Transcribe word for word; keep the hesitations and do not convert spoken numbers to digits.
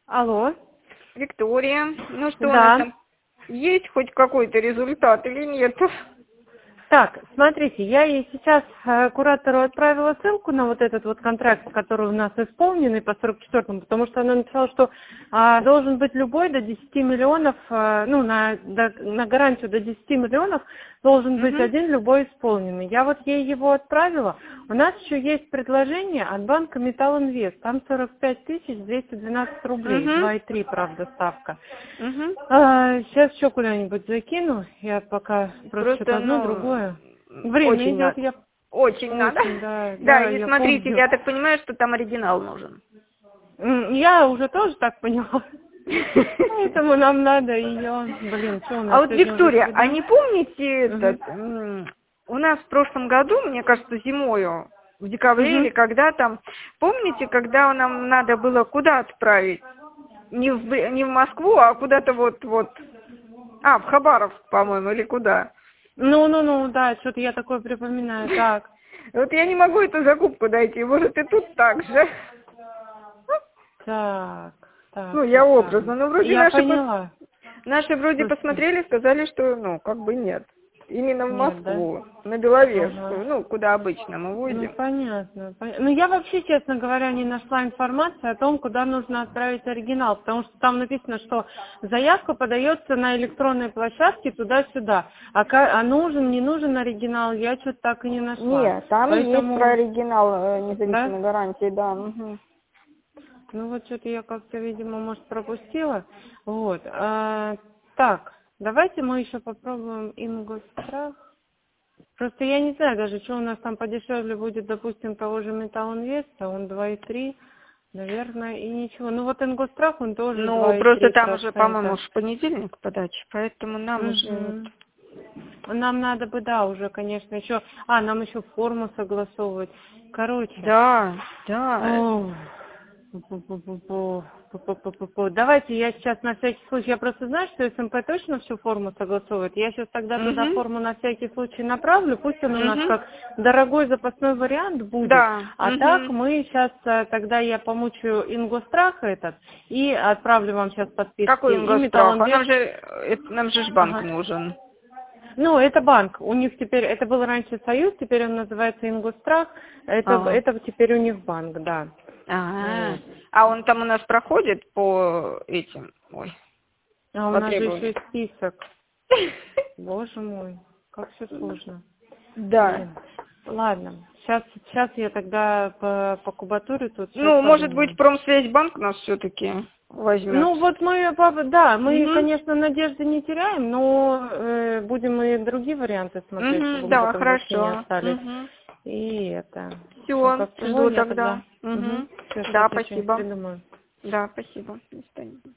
Алло. Виктория, ну что у нас Да. там? Есть хоть какой-то результат или нет? Так, смотрите, я ей сейчас э, куратору отправила ссылку на вот этот вот контракт, который у нас исполненный по сорок четвёртому, потому что она написала, что а, должен быть любой до десяти миллионов, а, ну, на, до- на гарантию до десяти миллионов должен быть Мгм. один любой исполненный. Я вот ей его отправила. У нас еще есть предложение от банка Металлинвест, там сорок пять тысяч двести двенадцать рублей, Мгм. два и три, правда, ставка. Мгм. А, сейчас еще куда-нибудь закину, я пока просто что-то Просто, одно, ну, другое. Время очень идет, надо. я Очень надо. очень, да, Да, да, и я смотрите, помню. я так понимаю, что там оригинал нужен. М, Я уже тоже так поняла. Поэтому нам надо ее, блин, что у А нас вот, сегодня уже Виктория, а среда? не помните Угу. этот, м, у нас в прошлом году, мне кажется, зимою, в декабре или Угу. когда там, помните, когда нам надо было куда отправить? Не в, Б- не в Москву, а куда-то вот, вот, а, в Хабаровск, по-моему, или куда? Ну, ну, ну, да, что-то я такое припоминаю, так. Вот я не могу эту закупку найти, может и тут так же. Так, Ну, так, я так, так. образно, но вроде Я наши, пос- поняла. наши вроде Слушайте, посмотрели, сказали, что, ну, как бы нет. Именно в нет, да? Москву, на Ага. Беловежскую, ну, куда обычно мы Ну, возим. понятно. пон- Ну, я вообще, честно говоря, не нашла информации о том, куда нужно отправить оригинал, потому что там написано, что заявка подается на электронной площадке туда-сюда, а, ка- а нужен, не нужен оригинал, я что-то так и не нашла. Нет, там и есть про Поэтому, оригинал э, да, независимой гарантии, да. Мгм. ну вот что-то я как-то, видимо, может, пропустила. Вот. А, так, давайте мы еще попробуем Ингосстрах. Просто я не знаю даже, что у нас там подешевле будет, допустим, того же Металлинвеста, он два и три, наверное, и ничего. Ну вот Ингосстрах, он тоже Ну, два и просто три там уже, по-моему, процента. в понедельник подача, поэтому нам уже... Угу. Нам надо бы, да, уже, конечно, еще... А, нам еще форму согласовывать. Короче. Да, да. Ох. Пу-пу-пу-пу-пу. Пу-пу-пу-пу-пу. Давайте я сейчас на всякий случай, я просто знаю, что СМП точно всю форму согласовывает. Я сейчас тогда туда Угу. форму на всякий случай направлю, пусть он у нас Угу. как дорогой запасной вариант будет. Да. А так Угу. мы сейчас, тогда я помучаю Ингосстрах этот и отправлю вам сейчас подписки. Какой И ингосстрах? А нам Металлинвест. же, э, нам же ж банк Ага. нужен. Ну, это банк. У них теперь, это был раньше Союз, теперь он называется Ингосстрах. Это, А. это теперь у них банк, да. А, Вот. а он там у нас проходит по этим, ой, А у по нас же еще требованиям. и список. Боже мой, как все сложно. Да. Блин. Ладно, сейчас, сейчас я тогда по, по кубатуре тут все Ну, может быть, подумаю. Промсвязьбанк нас все-таки возьмет. Ну вот мы, папа, да, мы, Угу. конечно, надежды не теряем, но э, будем и другие варианты смотреть, Угу, чтобы мы да, потом вообще не хорошо. остались. Угу. И это, ну Все, как всего, жду я тогда. тогда, Угу. угу, все, сейчас Да, я что-нибд спасибо. придумаю. Да, спасибо. До свидания.